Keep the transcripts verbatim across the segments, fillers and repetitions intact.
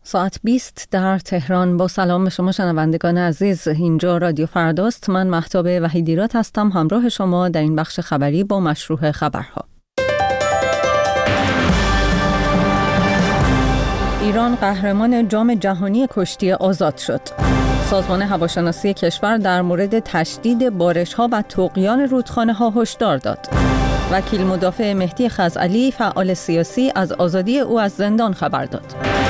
ساعت بیست در تهران. با سلام به شما شنوندگان عزیز، اینجا رادیو فرداست. من مهتاب وحیدیرات هستم، همراه شما در این بخش خبری با مشروع خبرها. ایران قهرمان جام جهانی کشتی آزاد شد. سازمان هواشناسی کشور در مورد تشدید بارش‌ها و طغیان رودخانه‌ها هشدار داد. وکیل مدافع مهدی خزعلی، فعال سیاسی، از آزادی او از زندان خبر داد.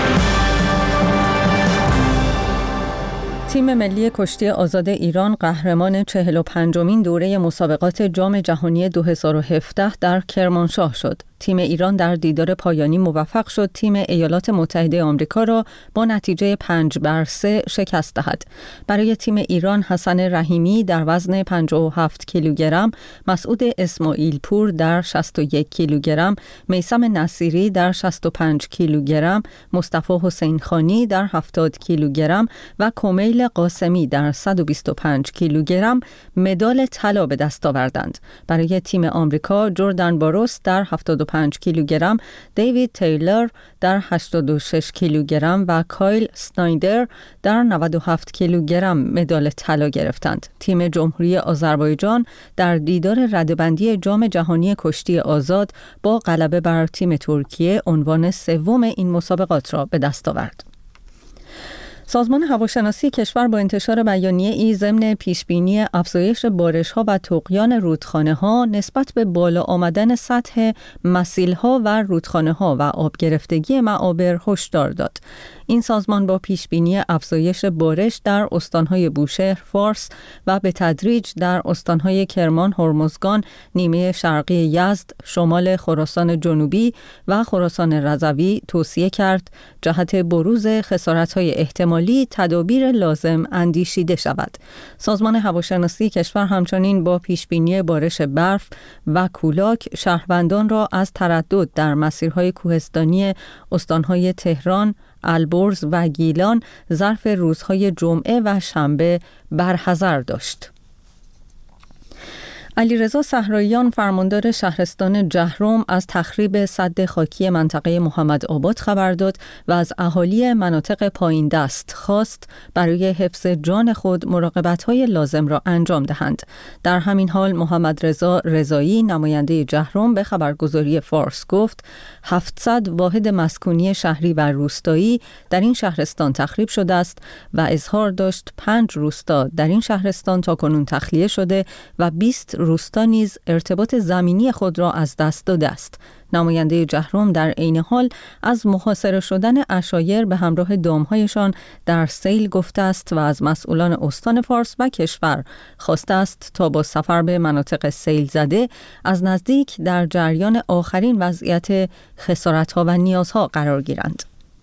تیم ملی کشتی آزاد ایران قهرمان چهل و پنجمین دوره مسابقات جام جهانی دو هزار و هفده در کرمانشاه شد. تیم ایران در دیدار پایانی موفق شد تیم ایالات متحده آمریکا را با نتیجه پنج بر سه شکست دهد. برای تیم ایران حسن رحیمی در وزن پنجاه و هفت کیلوگرم، مسعود اسماعیل پور در شصت و یک کیلوگرم، میثم نصیری در شصت و پنج کیلوگرم، مصطفی حسین خانی در هفتاد کیلوگرم و کمیل قاسمی در صد و بیست و پنج کیلوگرم مدال طلا به دست آوردند. برای تیم آمریکا جردن باروس در هفتاد و پنج کیلوگرم، دیوید تیلر در هشتاد و شش کیلوگرم و کایل سنایدر در نود و هفت کیلوگرم مدال طلا گرفتند. تیم جمهوری آذربایجان در دیدار رده‌بندی جام جهانی کشتی آزاد با غلبه بر تیم ترکیه عنوان سوم این مسابقات را به دست آورد. سازمان هواشناسی کشور با انتشار بیانیه ای ضمن پیشبینی افزایش بارش‌ها و طغیان رودخانه‌ها نسبت به بالا آمدن سطح مسیل‌ها و رودخانه‌ها و آب گرفتگی معابر هشدار داد. این سازمان با پیشبینی افزایش بارش در استان‌های بوشهر، فارس و به تدریج در استان‌های کرمان، هرمزگان، نیمه شرقی یزد، شمال خراسان جنوبی و خراسان رضوی توصیه کرد جهت بروز خسارت‌های احتمالی تدابیر لازم اندیشیده شود. سازمان هواشناسی کشور همچنین با پیشبینی بارش برف و کولاک شهروندان را از تردد در مسیرهای کوهستانی استان‌های تهران، البرز و گیلان ظرف روزهای جمعه و شنبه برحذر داشت. علیرضا صحراییان فرماندار شهرستان جهرم از تخریب سد خاکی منطقه محمد آباد خبر داد و از اهالی مناطق پایین دست خواست برای حفظ جان خود مراقبت‌های لازم را انجام دهند. در همین حال محمد رضا رضایی نماینده جهرم به خبرگزاری فارس گفت هفتصد واحد مسکونی شهری و روستایی در این شهرستان تخریب شده است و اظهار داشت پنج روستا در این شهرستان تاکنون تخلیه شده و بیست روستا نیز ارتباط زمینی خود را از دست داده است. نماینده جهرم در عین حال از محاصره شدن عشایر به همراه دامهایشان در سیل گفته است و از مسئولان استان فارس و کشور خواسته است تا با سفر به مناطق سیل زده از نزدیک در جریان آخرین وضعیت خسارت‌ها و نیازها قرار گیرند.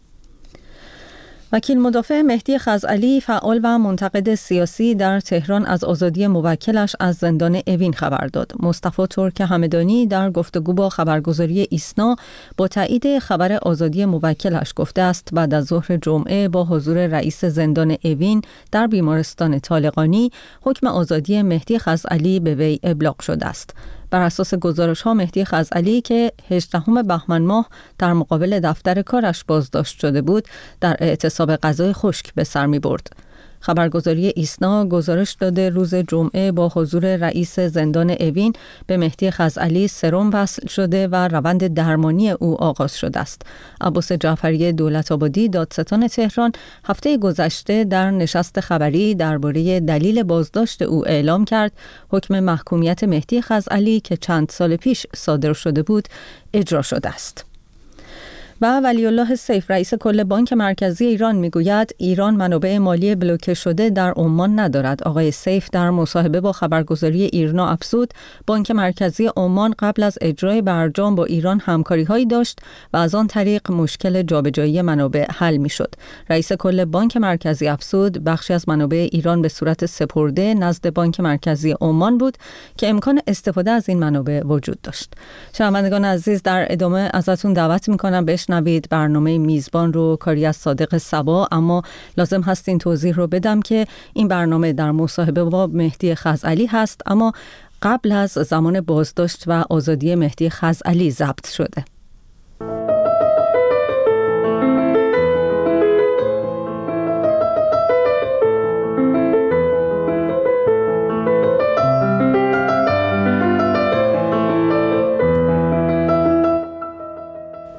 وکیل مدافع مهدی خزعلی، فعال و منتقد سیاسی، در تهران از آزادی موکلش از زندان اوین خبر داد. مصطفی ترک همدانی در گفتگو با خبرگزاری ایسنا با تایید خبر آزادی موکلش گفته است بعد از ظهر جمعه با حضور رئیس زندان اوین در بیمارستان طالقانی حکم آزادی مهدی خزعلی به وی ابلاغ شده است. بر اساس گزارش‌ها مهدی خزعلی که هجدهم بهمن ماه در مقابل دفتر کارش بازداشت شده بود، در اعتصاب غذای خشک به سر می‌برد. خبرگزاری ایسنا گزارش داده روز جمعه با حضور رئیس زندان اوین به مهدی خزعلی سرم وصل شده و روند درمانی او آغاز شده است. عباس جعفری دولت‌آبادی دادستان تهران هفته گذشته در نشست خبری درباره دلیل بازداشت او اعلام کرد حکم محکومیت مهدی خزعلی که چند سال پیش صادر شده بود اجرا شده است. و ولی الله سیف رئیس کل بانک مرکزی ایران میگوید ایران منابع مالی بلوکه شده در عمان ندارد. آقای سیف در مصاحبه با خبرگزاری ایرنا افزود بانک مرکزی عمان قبل از اجرای برجام با ایران همکاری‌هایی داشت و از آن طریق مشکل جابجایی منابع حل میشد. رئیس کل بانک مرکزی افزود بخشی از منابع ایران به صورت سپرده نزد بانک مرکزی عمان بود که امکان استفاده از این منابع وجود داشت. شنوندگان عزیز، در ادامه ازتون دعوت می‌کنم بشنوید برنامه میزبان رو کاری از صادق صبا، اما لازم هست این توضیح رو بدم که این برنامه در مصاحبه با مهدی خزعلی هست، اما قبل از زمان بازداشت و آزادی مهدی خزعلی ضبط شده.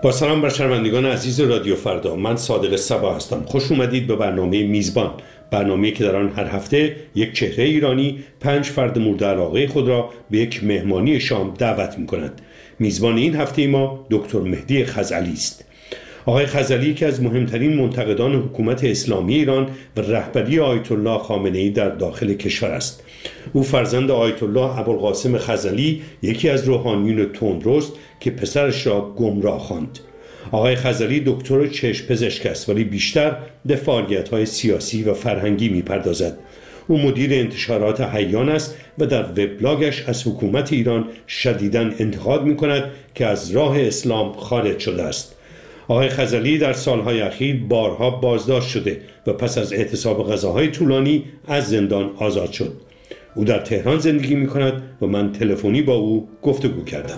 با سلام بر شنوندگان عزیز رادیو فردا، من صادق صبا هستم. خوش اومدید به برنامه میزبان، برنامه‌ای که در آن هر هفته یک چهره ایرانی پنج فرد مورد علاقه خود را به یک مهمانی شام دعوت می‌کند. میزبان این هفته ما دکتر مهدی خزعلی است. آقای خزعلی یکی از مهمترین منتقدان حکومت اسلامی ایران و رهبری آیت الله خامنه‌ای در داخل کشور است. او فرزند آیت الله ابوالقاسم خزعلی، یکی از روحانیون تندرست که پسرش را گمراه خواند. آقای خزعلی دکتر چشم پزشک است، ولی بیشتر به فعالیت‌های سیاسی و فرهنگی می‌پردازد. او مدیر انتشارات حیان است و در وبلاگش از حکومت ایران شدیداً انتقاد می‌کند که از راه اسلام خارج شده است. آقای خزعلی در سالهای اخیر بارها بازداشت شده و پس از اعتصاب غذاهای طولانی از زندان آزاد شد. او در تهران زندگی می‌کند و من تلفنی با او گفتگو کردم.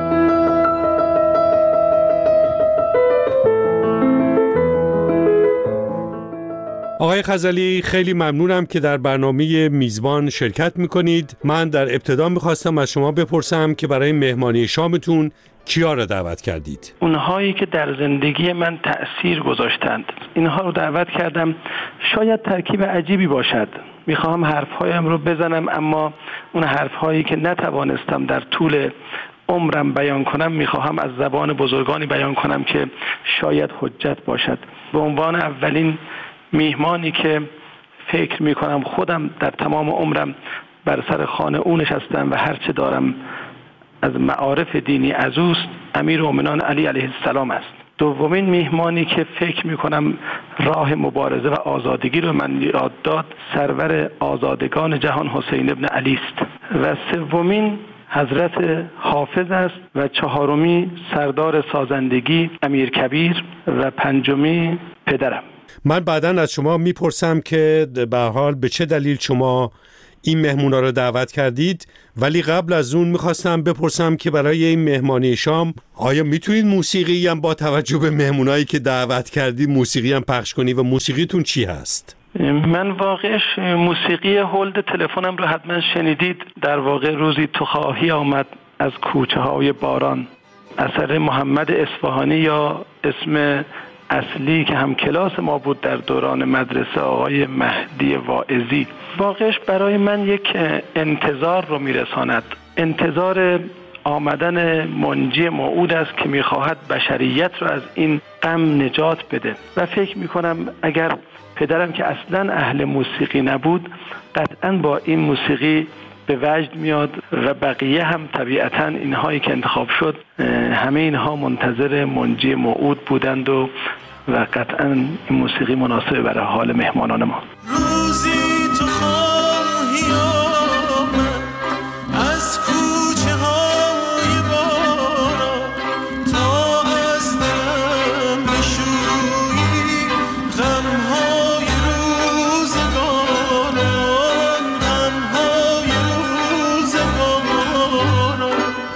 آقای خزعلی، خیلی ممنونم که در برنامه میزبان شرکت میکنید. من در ابتدا میخواستم از شما بپرسم که برای مهمانی شامتون کیا را دعوت کردید؟ اونهایی که در زندگی من تأثیر گذاشتند، اینها رو دعوت کردم. شاید ترکیب عجیبی باشد، میخواهم حرفهایم رو بزنم، اما اون حرفهایی که نتوانستم در طول عمرم بیان کنم میخواهم از زبان بزرگانی بیان کنم که شاید حجت باشد. به عنوان اولین میهمانی که فکر میکنم خودم در تمام عمرم بر سر خانه او نشستم و هرچه دارم از معارف دینی از اوست، امیرالمومنین علی علیه السلام است. دومین میهمانی که فکر میکنم راه مبارزه و آزادگی رو من یاد داد، سرور آزادگان جهان حسین ابن علی است. و سومین حضرت حافظ است و چهارمی سردار سازندگی امیر کبیر و پنجمی پدرم. من بعداً از شما میپرسم که به هر حال به چه دلیل شما این مهمونا رو دعوت کردید، ولی قبل از اون میخواستم بپرسم که برای این مهمانی شام آیا میتونید موسیقی هم با توجه به مهمونایی که دعوت کردید موسیقی هم پخش کنید و موسیقیتون چی هست؟ من واقعش موسیقی هولد تلفنم رو حتما شنیدید. در واقع روزی تو خواهی آمد از کوچه های باران، اثر محمد اصفهانی، یا اسم اصلی که هم کلاس ما بود در دوران مدرسه آقای مهدی واعظی. واقعش برای من یک انتظار رو میرساند، انتظار آمدن منجی موعود است که میخواهد بشریت رو از این غم نجات بده. و فکر میکنم اگر پدرم که اصلا اهل موسیقی نبود قطعا با این موسیقی به وجد میاد و بقیه هم طبیعتا اینهایی که انتخاب شد همه اینها منتظر منجی موعود بودند و و قطعا این موسیقی مناسب برای حال مهمانان ما. روزی تو خواهی آمد از کوچه های باران تا از دلم بشویی غمهای روزگاران، غمهای روزگاران.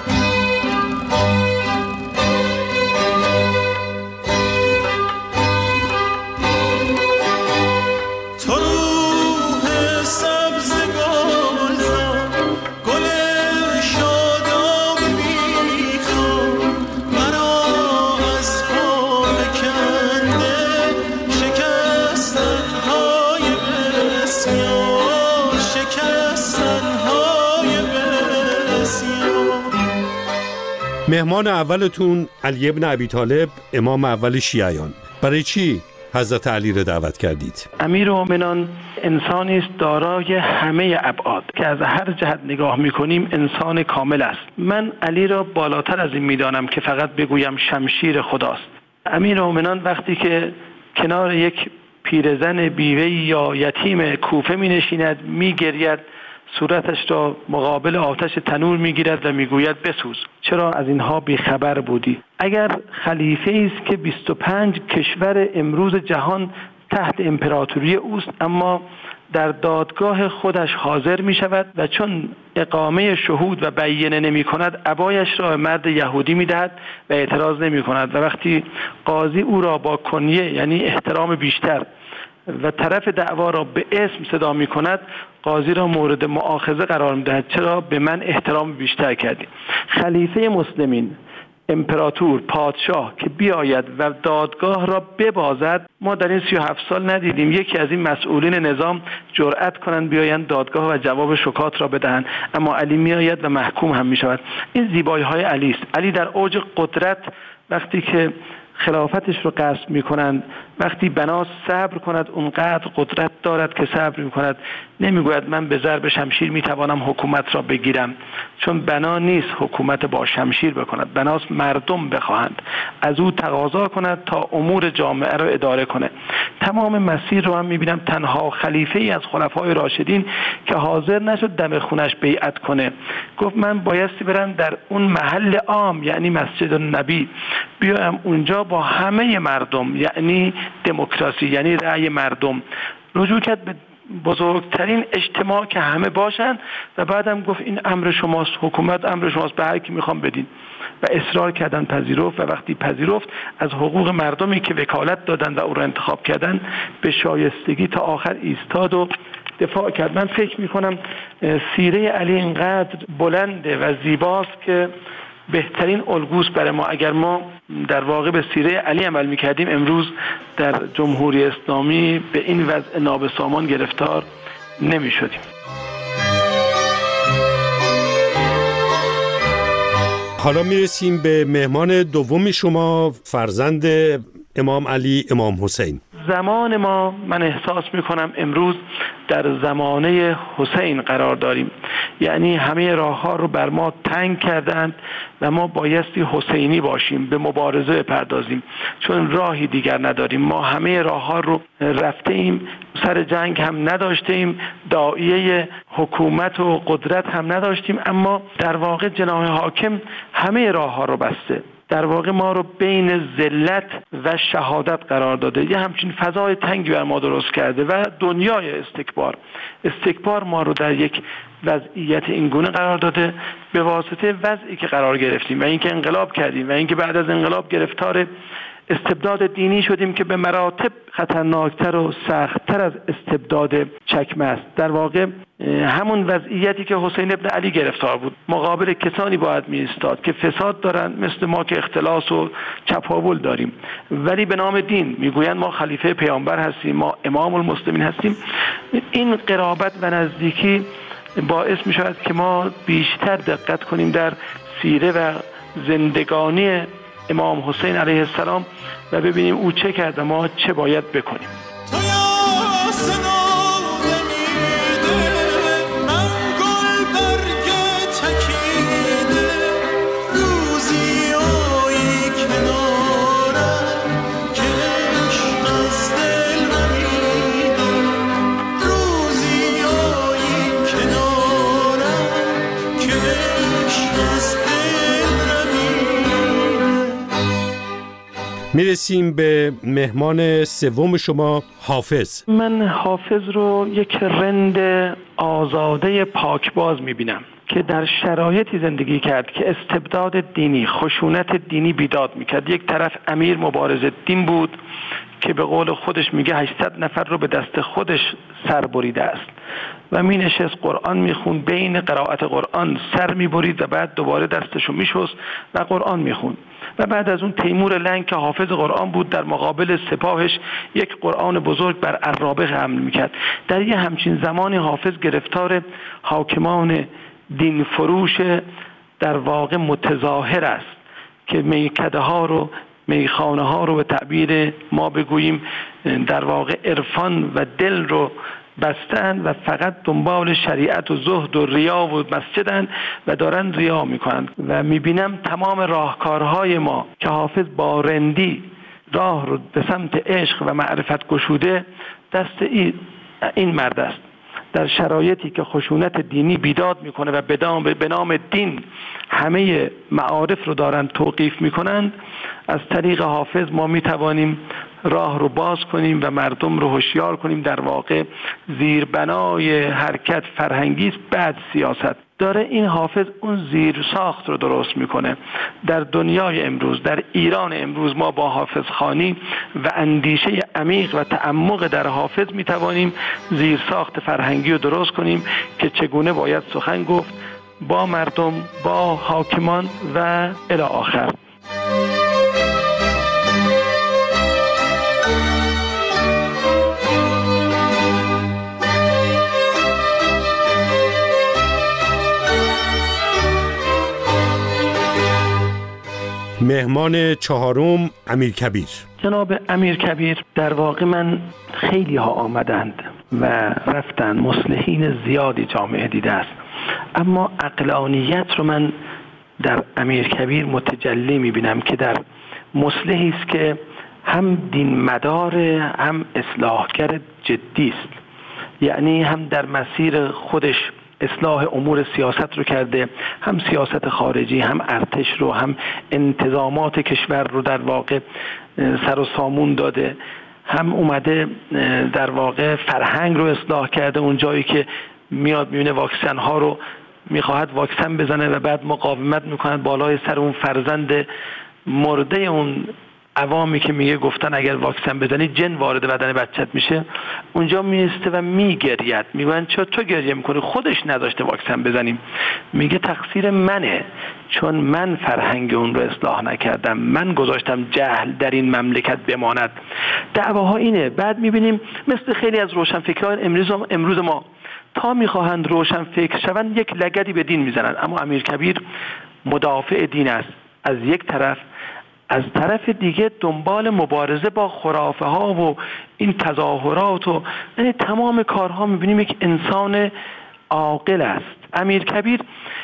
مهمان اولتون علی ابن ابی طالب، امام اول شیعیان. برای چی حضرت علی را دعوت کردید؟ امیرالمومنین انسانی است دارای همه ابعاد که از هر جهت نگاه میکنیم انسان کامل است. من علی را بالاتر از این میدانم که فقط بگویم شمشیر خداست. امیرالمومنین وقتی که کنار یک پیرزن بیوه یا یتیم کوفه می نشیند، می گرید، صورتش را مقابل آتش تنور میگیرد و میگوید بسوز، چرا از اینها بیخبر بودی؟ اگر خلیفه است که بیست و پنج کشور امروز جهان تحت امپراتوری اوست، اما در دادگاه خودش حاضر می شود و چون اقامه شهود و بیینه نمی کند عبایش را مرد یهودی می دهد و اعتراض نمی کند و وقتی قاضی او را با کنیه یعنی احترام بیشتر و طرف دعوا را به اسم صدا می کند، قاضی را مورد مؤاخذه قرار می دهد، چرا به من احترام بیشتر کردی؟ خلیفه مسلمین امپراتور، پادشاه که بیاید و دادگاه را ببازد ما در این سی و هفت سال ندیدیم یکی از این مسئولین نظام جرأت کنند بیایند دادگاه و جواب شکات را بدهند، اما علی میآید و محکوم هم می شود. این زیبایی های علی است. علی در اوج قدرت وقتی که خلافتش رو غصب می کنند، وقتی بنا صبر کند اونقدر قدرت دارد که صبر می کند، نمی گوید من به ضرب شمشیر می توانم حکومت را بگیرم، چون بنا نیست حکومت با شمشیر بکند، بناست مردم بخواهند از او تقاضا کند تا امور جامعه را اداره کنه. تمام مسیر رو هم می بینم تنها خلیفه ای از خلفای راشدین که حاضر نشد دم خونش بیعت کنه، گفت من بایستی برم در اون محل عام یعنی مسجد النبی، بیایم اونجا با همه مردم یعنی دموکراسی یعنی رأی مردم، رجوع کرد به بزرگترین اجتماع که همه باشن و بعدم گفت این امر شماست، حکومت امر شماست، به هر کی میخوام بدین، و اصرار کردن پذیرفت و وقتی پذیرفت از حقوق مردمی که وکالت دادن و او را انتخاب کردن به شایستگی تا آخر ایستاد و دفاع کرد. من فکر میکنم سیره علی اینقدر بلنده و زیباست که بهترین الگوست برای ما. اگر ما در واقع به سیره علی عمل میکردیم امروز در جمهوری اسلامی به این وضع نابسامان گرفتار نمیشدیم. حالا میرسیم به مهمان دومی شما، فرزند امام علی، امام حسین. زمان ما من احساس میکنم امروز در زمانه حسین قرار داریم، یعنی همه راه ها رو بر ما تنگ کردند و ما بایستی حسینی باشیم، به مبارزه بپردازیم، چون راهی دیگر نداریم. ما همه راه ها رو رفته ایم، سر جنگ هم نداشتیم، داعیه حکومت و قدرت هم نداشتیم، اما در واقع جناح حاکم همه راه ها رو بسته، در واقع ما رو بین ذلت و شهادت قرار داده، یه همچین فضای تنگی بر ما درست کرده و دنیای استکبار استکبار ما رو در یک وضعیت اینگونه قرار داده به واسطه وضعی که قرار گرفتیم و اینکه انقلاب کردیم و اینکه بعد از انقلاب گرفتار استبداد دینی شدیم که به مراتب خطرناکتر و سختتر از استبداد چکمه است. در واقع همون وضعیتی که حسین ابن علی گرفتار بود، مقابل کسانی باید می ایستاد که فساد دارن مثل ما که اختلاس و چپاول داریم، ولی به نام دین میگویند ما خلیفه پیامبر هستیم، ما امام المسلمین هستیم. این قرابت و نزدیکی باعث می شود که ما بیشتر دقت کنیم در سیره و زندگانی امام حسین علیه السلام و ببینیم او چه کرد و ما چه باید بکنیم. میرسیم به مهمان سوم شما، حافظ. من حافظ رو یک رند آزاده پاکباز میبینم که در شرایطی زندگی کرد که استبداد دینی، خشونت دینی بیداد میکرد. یک طرف امیر مبارز دین بود که به قول خودش میگه هشتصد نفر رو به دست خودش سر بریده است و می نشست قرآن می خون، بین قرائت قرآن سر می برید و بعد دوباره دستشو می شست و قرآن می خون. و بعد از اون تیمور لنگ که حافظ قرآن بود در مقابل سپاهش یک قرآن بزرگ بر عرابه حمل می کرد. در یه همچین زمانی حافظ گرفتار حاکمان دین فروش در واقع متظاهر است که میکده ها رو، میخانه ها رو به تعبیر ما بگوییم در واقع عرفان و دل رو بستن و فقط دنبال شریعت و زهد و ریا و مسجدن و دارن ریا میکنن. و میبینم تمام راهکارهای ما که حافظ با رندی راه رو به سمت عشق و معرفت گشوده دست این مرد است. در شرایطی که خشونت دینی بیداد میکنه و به نام دین همه معارف رو دارن توقیف میکنند، از طریق حافظ ما میتوانیم راه رو باز کنیم و مردم رو هوشیار کنیم. در واقع زیربنای حرکت فرهنگی است، بعد سیاست داره. این حافظ اون زیر ساخت رو درست میکنه. در دنیای امروز، در ایران امروز، ما با حافظ خوانی و اندیشه عمیق و تعمق در حافظ میتوانیم زیر ساخت فرهنگی رو درست کنیم که چگونه باید سخن گفت با مردم، با حاکمان و الی آخر. مهمان چهارم امیرکبیر. جناب امیرکبیر، در واقع من خیلی ها آمدند و رفتن، مصلحین زیادی جامعه دیده است، اما عقلانیت رو من در امیرکبیر متجلی میبینم که در مصلحی است که هم دین مدار، هم اصلاحگر جدی است. یعنی هم در مسیر خودش اصلاح امور سیاست رو کرده، هم سیاست خارجی، هم ارتش رو، هم انتظامات کشور رو در واقع سر و سامون داده، هم اومده در واقع فرهنگ رو اصلاح کرده. اون جایی که میاد میبینه واکسن ها رو میخواهد واکسن بزنه و بعد مقاومت میکنه بالای سر اون فرزند مرده اون عوامی که میگه گفتن اگر واکسن بزنی جن وارد بدن بچت میشه، اونجا میسته و میگرید. میگن چرا تو گریه میکنی؟ خودش نداشته واکسن بزنیم. میگه تقصیر منه، چون من فرهنگ اون رو اصلاح نکردم، من گذاشتم جهل در این مملکت بماند. دعواها اینه. بعد میبینیم مثل خیلی از روشنفکران امروز امروز ما تا میخواهند روشن فکر شوند یک لگدی به دین میزنند. اما امیرکبیر مدافع دین است از یک طرف، از طرف دیگه دنبال مبارزه با خرافه ها و این تظاهرات و یعنی تمام کارها میبینیم یک انسان عاقل است. امیرکبیر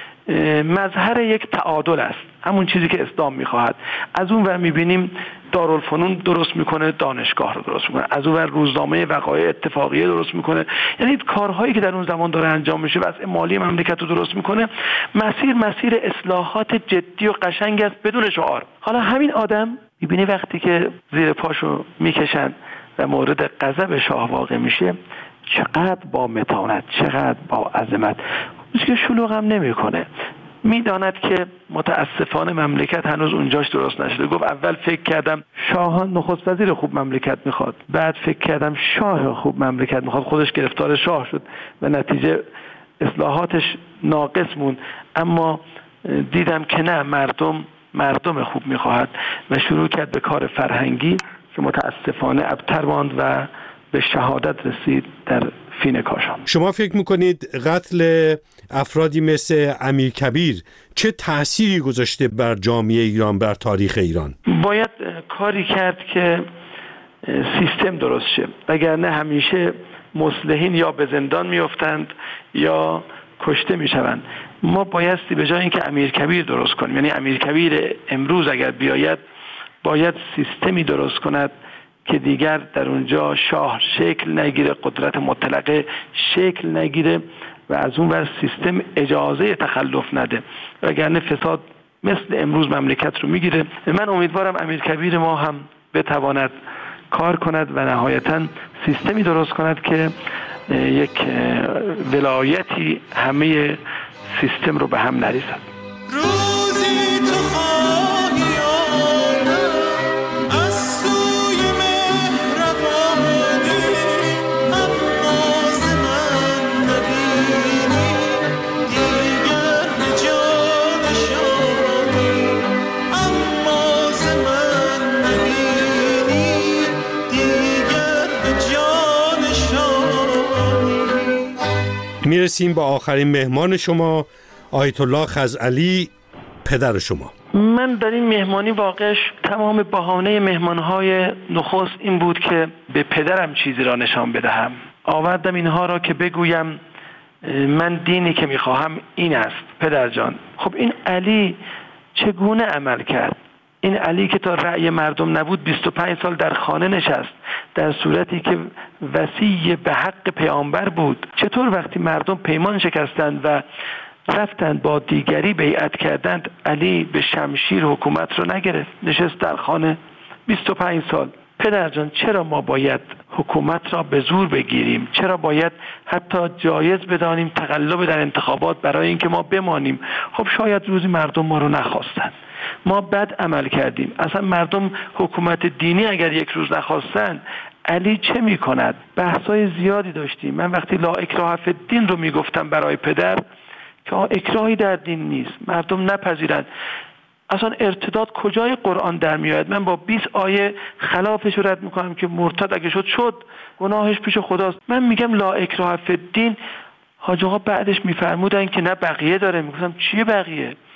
مظهر یک تعادل است، همون چیزی که اسلام میخواهد. از اون ور میبینیم دارالفنون درست میکنه، دانشگاه رو درست میکنه، از اون ور روزنامه وقایع اتفاقیه درست میکنه، یعنی کارهایی که در اون زمان داره انجام میشه، وضع مالی مملکت رو درست میکنه. مسیر مسیر اصلاحات جدی و قشنگ است بدون شعار. حالا همین آدم میبینی وقتی که زیر پاشو میکشن و مورد غضب شاه واقع میشه، چقدر با متانت، چقدر با عظمت، هیچ که شلوغ هم نمیکنه. میداند که متاسفانه مملکت هنوز اونجاش درست نشده. گفت اول فکر کردم شاهان نخست وزیر خوب مملکت میخواد، بعد فکر کردم شاه خوب مملکت میخواد، خودش گرفتار شاه شد و نتیجه اصلاحاتش ناقص موند. اما دیدم که نه، مردم مردم خوب میخواهد و شروع کرد به کار فرهنگی که متاسفانه ابتر ماند و به شهادت رسید در فین کاشان. شما فکر میکنید قتل افرادی مثل امیرکبیر چه تأثیری گذاشته بر جامعه ایران، بر تاریخ ایران؟ باید کاری کرد که سیستم درست شه، وگرنه همیشه مصلحین یا به زندان میافتند یا کشته میشوند. ما بایستی به جای اینکه امیرکبیر درست کنیم، یعنی امیرکبیر امروز اگر بیاید باید سیستمی درست کند که دیگر در اونجا شاه شکل نگیره، قدرت مطلقه شکل نگیره و از اون ور سیستم اجازه تخلف نده، وگرنه فساد مثل امروز مملکت رو میگیره. من امیدوارم امیرکبیر ما هم بتواند کار کند و نهایتاً سیستمی درست کند که یک ولایتی همه سیستم رو به هم نریزد. میرسیم با آخرین مهمان شما، آیت الله خزعلی، پدر شما. من در این مهمانی واقعش تمام بهانه مهمانهای نخست این بود که به پدرم چیزی را نشان بدهم. آوردم اینها را که بگویم من دینی که میخواهم این است. پدر جان، خب این علی چگونه عمل کرد؟ این علی که تا رأی مردم نبود بیست و پنج سال در خانه نشست، در صورتی که وصی به حق پیامبر بود. چطور وقتی مردم پیمان شکستند و رفتند با دیگری بیعت کردند، علی به شمشیر حکومت رو نگرفت، نشست در خانه بیست و پنج سال؟ پدر جان، چرا ما باید حکومت را به زور بگیریم؟ چرا باید حتی جایز بدانیم تقلب در انتخابات برای اینکه ما بمانیم؟ خب شاید روزی مردم ما رو نخواستند، ما بد عمل کردیم. اصلا مردم حکومت دینی اگر یک روز نخواستن، علی چه می کند؟ بحثای زیادی داشتیم. من وقتی لا اکراه فی الدین رو می گفتم برای پدر که اکراهی در دین نیست، مردم نپذیرند. اصلا ارتداد کجای قرآن در می آید؟ من با بیست آیه خلافش رو رد می کنم که مرتد اگه شد شد، گناهش پیش خداست. من میگم لا اکراه فی الدین. حاج آقا بعدش میفرمودن که نه بقیه داره. میگفتم چیه بقیه؟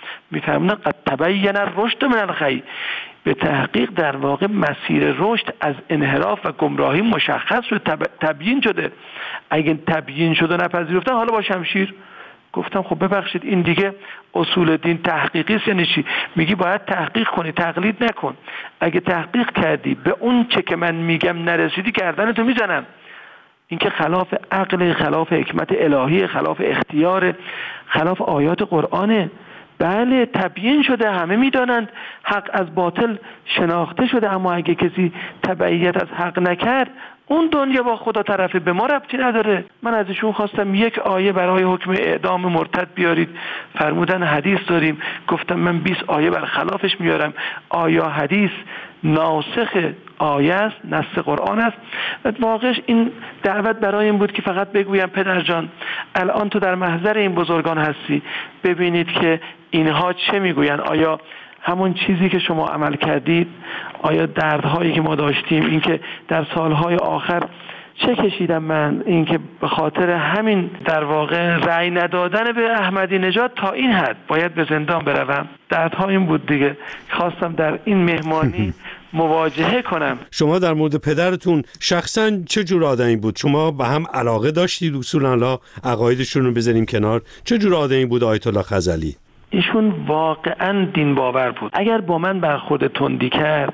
میفهمن قد تبین الرشد من الغی، به تحقیق در واقع مسیر رشد از انحراف و گمراهی مشخص شد، تب... تبیین شده. اگه تبیین شده نپذیرفتن حالا با شمشیر. گفتم خب ببخشید این دیگه اصول دین تحقیقی است یعنی چی؟ میگی باید تحقیق کنی، تقلید نکن. اگه تحقیق کردی به اون چه که من میگم نرسیدی گردنتو میزنم. این که خلاف عقل، خلاف حکمت الهی، خلاف اختیار، خلاف آیات قرآنه. بله تبیین شده، همه میدانند حق از باطل شناخته شده، اما اگه کسی تبعیت از حق نکرد اون دنیا با خدا طرفه، به ما ربطی نداره. من از ایشون خواستم یک آیه برای حکم اعدام مرتد بیارید، فرمودن حدیث داریم. گفتم من بیست آیه بر خلافش میارم. آیا حدیث ناسخ آیه است، نص قرآن است؟ واقعش این دعوت برای این بود که فقط بگویم پدر جان الان تو در محضر این بزرگان هستی، ببینید که اینها چه میگوین. آیا همون چیزی که شما عمل کردید، آیا دردهایی که ما داشتیم، این که در سالهای آخر چه کشیدم من، این که به خاطر همین در واقع رأی ندادن به احمدی نژاد تا این حد باید به زندان بروم، دردها این بود دیگه. خواستم در این مهمانی مواجهه کنم. شما در مورد پدرتون شخصا چه جور آدمی بود؟ شما به هم علاقه داشتید؟ اصولا عقایدشون رو بذاریم کنار، چه جور آدمی بود آیت الله خزعلی؟ ایشون واقعا دین باور بود. اگر با من برخورد تندی کرد،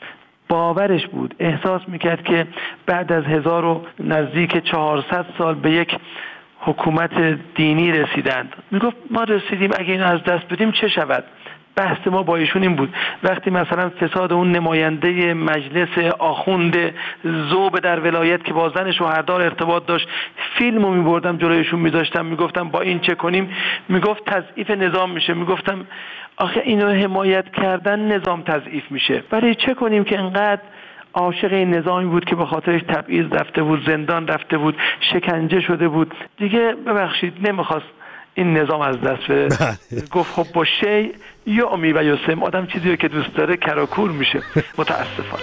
باورش بود، احساس میکرد که بعد از هزار و نزدیک چهارصد سال به یک حکومت دینی رسیدند. میگفت ما رسیدیم، اگه اینو از دست بدیم چه شود؟ بحث ما با ایشون این بود. وقتی مثلا فساد اون نماینده مجلس آخوند ذوب در ولایت که با زن شوهردار ارتباط داشت، فیلمو میبردم جلویشون میذاشتم، میگفتم با این چه کنیم؟ میگفت تضعیف نظام میشه. میگفتم آخه اینو حمایت کردن نظام تضعیف میشه، ولی چه کنیم که انقدر عاشق این نظامی بود که به خاطرش تبعیض رفته بود، زندان رفته بود، شکنجه شده بود. دیگه ببخشید نمیخواست این نظام از دست بره. گفت خب با شی یعمی و یسم، آدم چیزی رو که دوست داره کراکور میشه. متاسفانه.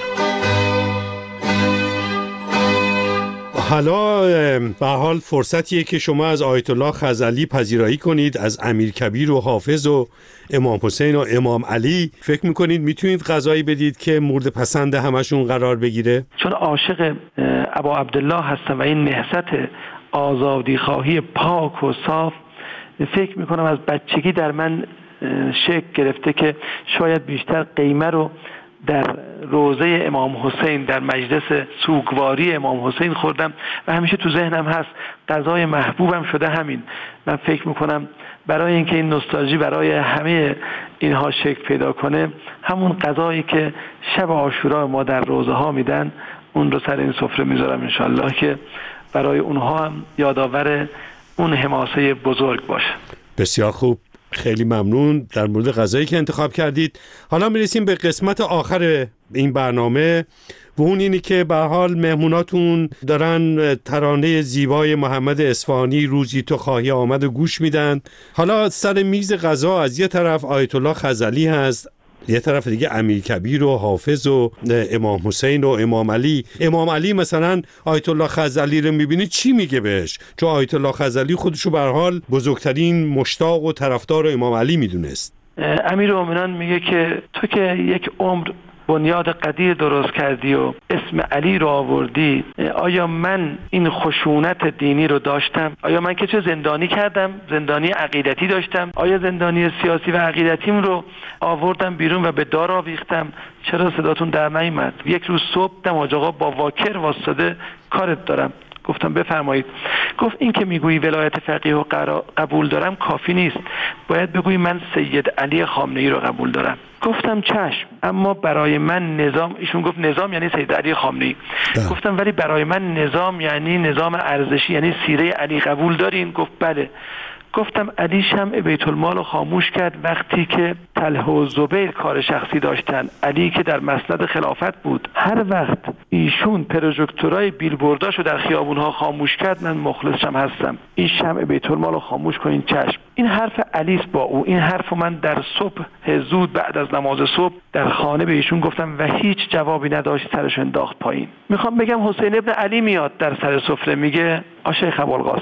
حالا به حال فرصتیه که شما از آیت الله خزعلی پذیرایی کنید، از امیرکبیر و حافظ و امام حسین و امام علی. فکر میکنید میتونید غذایی بدید که مورد پسند همشون قرار بگیره؟ چون عاشق ابا عبدالله هستم و این نهضت آزادی خواهی پاک و صاف فکر میکنم از بچگی در من شکل گرفته که شاید بیشتر قیمه رو در روضه امام حسین، در مجلس سوگواری امام حسین خوردم و همیشه تو ذهنم هست. غذای محبوبم شده همین. من فکر میکنم برای اینکه این نوستالژی برای همه اینها شکل پیدا کنه، همون غذایی که شب عاشورا ما در روضه ها میدن، اون رو سر این سفره میذارم انشالله که برای اونها هم یادآور اون حماسه بزرگ باشه. بسیار خوب، خیلی ممنون در مورد غذایی که انتخاب کردید. حالا میرسیم به قسمت آخر این برنامه و اون اینی که به حال مهموناتون دارن ترانه زیبای محمد اصفهانی روزی تو خواهی آمد و گوش میدن. حالا سر میز غذا از یه طرف آیت الله خزعلی هست، یه طرف دیگه امیرکبیر و حافظ و امام حسین و امام علی. امام علی مثلا آیت الله خزعلی رو میبینی چی میگه بهش؟ چون آیت الله خزعلی خودشو به هر حال بزرگترین مشتاق و طرفدار امام علی میدونست. امیرالمومنین میگه که تو که یک عمر بنیاد قدیر درست کردی و اسم علی رو آوردی، آیا من این خشونت دینی رو داشتم؟ آیا من که چه زندانی کردم؟ زندانی عقیدتی داشتم؟ آیا زندانی سیاسی و عقیدتیم رو آوردم بیرون و به دار آویختم؟ چرا صداتون در نیامد؟ یک روز صبح دم حاج آقا با واکر واسطه کارت دارم. گفتم بفرمایید. گفت این که میگویی ولایت فقیه و قبول دارم کافی نیست، باید بگویی من سید علی خامنه‌ای رو قبول دارم. گفتم چشم، اما برای من نظام، ایشون گفت نظام یعنی سید علی خامنه‌ای. گفتم ولی برای من نظام یعنی نظام ارزشی، یعنی سیره علی قبول دارین؟ گفت بله. گفتم علی شمع بیت المال رو خاموش کرد وقتی که طلحه و زبیر کار شخصی داشتن. علی که در مسند خلافت بود، هر وقت ایشون پروژکتورای بیلبورداشو در خیابونها خاموش کرد من مخلصشم هستم. این شمع بیت المال رو خاموش کنین چشم. این حرف علی است با او. این حرفو من در صبح زود بعد از نماز صبح در خانه به ایشون گفتم و هیچ جوابی نداشت، سرش انداخت پایین. میخوام بگم حسین ابن علی میاد در سر سفره میگه آ شیخ ابوالقاسم،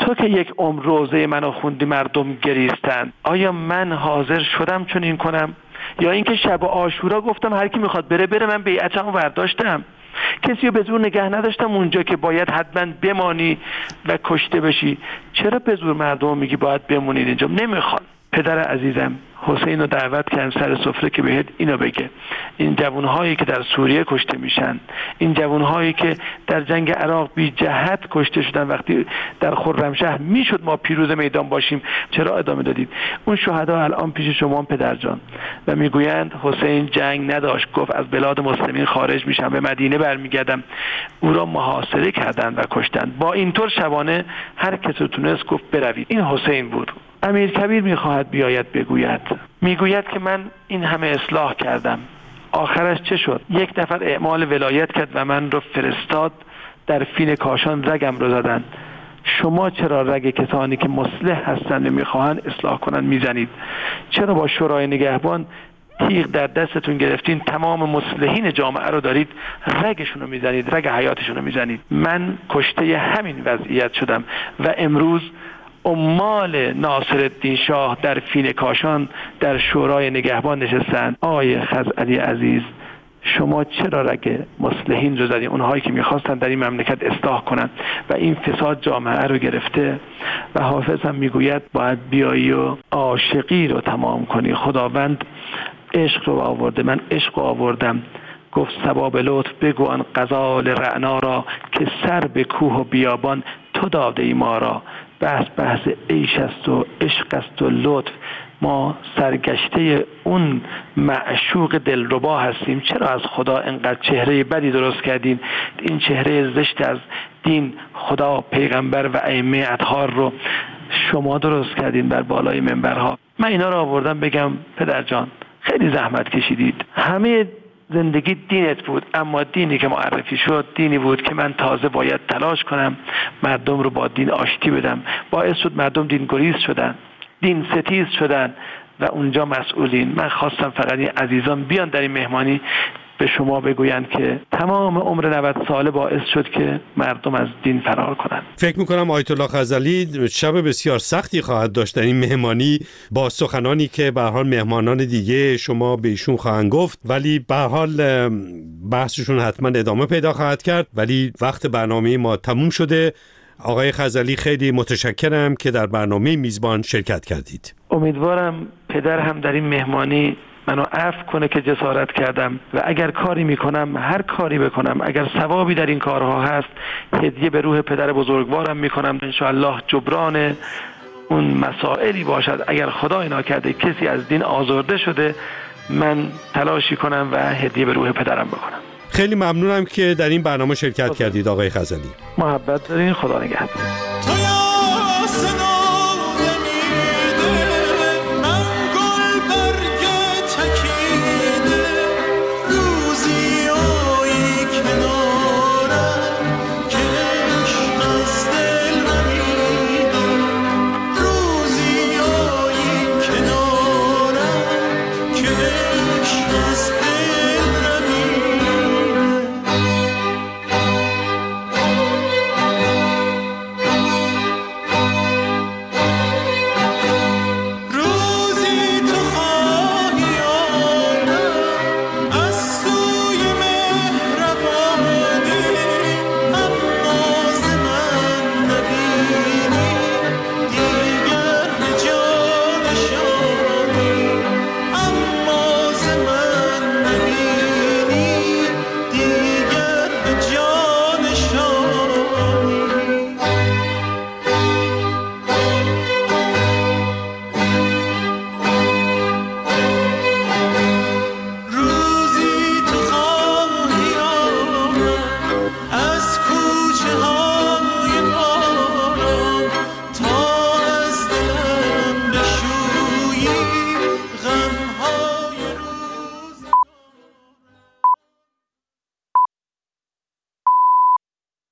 تو که یک عمر روزه منو خوندی مردم گریستن، آیا من حاضر شدم چون این کنم؟ یا اینکه شب عاشورا گفتم هر کی میخواد بره بره، من بیعتمو برداشتم، کسی رو به زور نگه نداشتم اونجا که باید حتما بمانی و کشته بشی. چرا به زور مردم میگی باید بمونید اینجا؟ نمیخوان. پدر عزیزم حسین رو دعوت کردم سر سفره که بهت اینو بگه، این جوانهایی که در سوریه کشته میشن، این جوانهایی که در جنگ عراق بی جهت کشته شدن، وقتی در خرمشهر میشد ما پیروز میدان باشیم، چرا ادامه دادید؟ اون شهدا الان پیش شما پدر جان و میگویند حسین جنگ نداشت، گفت از بلاد مسلمین خارج میشم به مدینه برمیگردم، او را محاصره کردند و کشتند. با اینطور شبانه هر کس تونست گفت بروید. این حسین بود. امیرکبیر میخواهد بیاید بگوید، میگوید که من این همه اصلاح کردم، آخرش چه شد؟ یک نفر اعمال ولایت کرد و من رو فرستاد در فین کاشان رگم رو زدن. شما چرا رگ کسانی که مصلح هستند و میخواهند اصلاح کنند میزنید؟ چرا با شورای نگهبان تیغ در دستتون گرفتین، تمام مصلحین جامعه رو دارید رگشون رو میزنید، رگ حیاتشون رو میزنید؟ من کشته همین وضعیت شدم و امروز عمال ناصرالدین شاه در فین کاشان در شورای نگهبان نشستند. آقای خزعلی عزیز، شما چرا رگ مصلحین رو زدید؟ اونهایی که میخواستن در این مملکت اصلاح کنند و این فساد جامعه رو گرفته. و حافظ هم میگوید باید بیایی و عاشقی رو تمام کنی. خداوند عشق رو آورده، من عشق رو آوردم. گفت صبا به لطف بگو آن غزال رعنا را، که سر به کوه و بیابان تو داده ای ما را. بحث بحث عیش است و عشق است و لطف، ما سرگشته اون معشوق دلربا هستیم. چرا از خدا انقدر چهره بدی درست کردین؟ این چهره زشت از دین، خدا، پیغمبر و ائمه اطهار رو شما درست کردین بر بالای منبرها. من اینا رو آوردم بگم پدر جان خیلی زحمت کشیدید، همه زندگی دینت بود، اما دینی که معرفی شد دینی بود که من تازه باید تلاش کنم مردم رو با دین آشتی بدم. باعث شد مردم دین گریز شدن، دین ستیز شدن و اونجا مسئولین. من خواستم فقط این عزیزان بیان در این مهمانی به شما بگویند که تمام عمر نود ساله باعث شد که مردم از دین فرار کنند. فکر میکنم آیت الله خزعلی شب بسیار سختی خواهد داشت در این مهمانی با سخنانی که به هر حال مهمانان دیگه شما به ایشون خواهند گفت، ولی به هر حال بحثشون حتما ادامه پیدا خواهد کرد. ولی وقت برنامه ما تموم شده. آقای خزعلی خیلی متشکرم که در برنامه میزبان شرکت کردید. امیدوارم پدر هم در این مهمانی منو عفو کنه که جسارت کردم و اگر کاری میکنم، هر کاری بکنم، اگر ثوابی در این کارها هست، هدیه به روح پدر بزرگوارم میکنم. انشاءالله جبران اون مسائلی باشد. اگر خدای ناکرده کسی از دین آزرده شده، من تلاشی کنم و هدیه به روح پدرم بکنم. خیلی ممنونم که در این برنامه شرکت خدا. کردید آقای خزعلی. محبت دارین. خدا نگهدار.